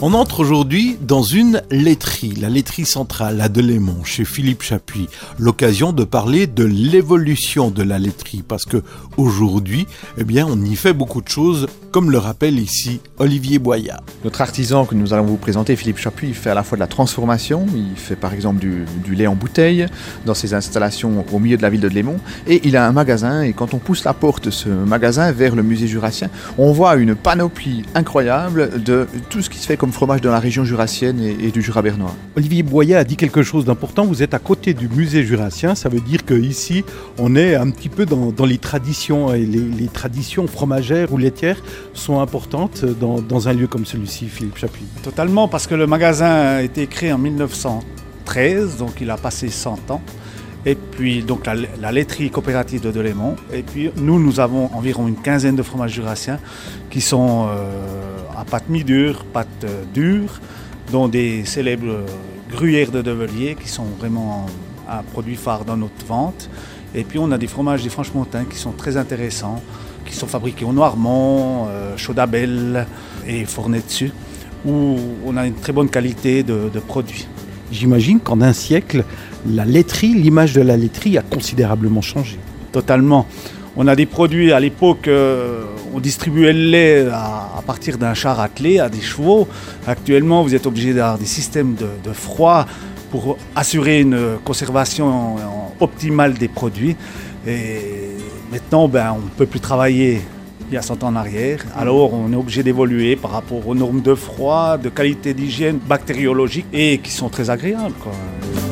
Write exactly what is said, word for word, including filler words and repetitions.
On entre aujourd'hui dans une laiterie, la laiterie centrale à Delémont, chez Philippe Chapuis. L'occasion de parler de l'évolution de la laiterie, parce que aujourd'hui, eh bien, on y fait beaucoup de choses, comme le rappelle ici Olivier Boyat. Notre artisan que nous allons vous présenter, Philippe Chapuis, il fait à la fois de la transformation, il fait par exemple du, du lait en bouteille dans ses installations au milieu de la ville de Delémont, et il a un magasin, et quand on pousse la porte de ce magasin vers le musée jurassien, on voit une panoplie incroyable de tout ce qui se fait comme fromage dans la région jurassienne et, et du Jura bernois. Olivier Boyat a dit quelque chose d'important, vous êtes à côté du musée jurassien, ça veut dire qu'ici on est un petit peu dans, dans les traditions, et les, les traditions fromagères ou laitières sont importantes dans, dans un lieu comme celui-ci, Philippe Chapuis. Totalement, parce que le magasin a été créé en mille neuf cent treize, donc il a passé cent ans. Et puis donc la, la laiterie coopérative de Delémont. Et puis nous, nous avons environ une quinzaine de fromages jurassiens qui sont euh, à pâte mi-dure, pâte euh, dure, dont des célèbres euh, gruyères de Develier qui sont vraiment un produit phare dans notre vente. Et puis on a des fromages des Franches-Montagnes qui sont très intéressants, qui sont fabriqués au Noirmont, euh, Chaudabelle et Fournay-Dessus, où on a une très bonne qualité de, de produits. J'imagine qu'en un siècle, la laiterie, l'image de la laiterie a considérablement changé. Totalement. On a des produits, à l'époque, euh, on distribuait le lait à, à partir d'un char attelé, à des chevaux. Actuellement, vous êtes obligé d'avoir des systèmes de, de froid pour assurer une conservation optimale des produits. Et maintenant, ben, on ne peut plus travailler il y a cent ans en arrière. Alors, on est obligé d'évoluer par rapport aux normes de froid, de qualité d'hygiène, bactériologique, et qui sont très agréables, quoi.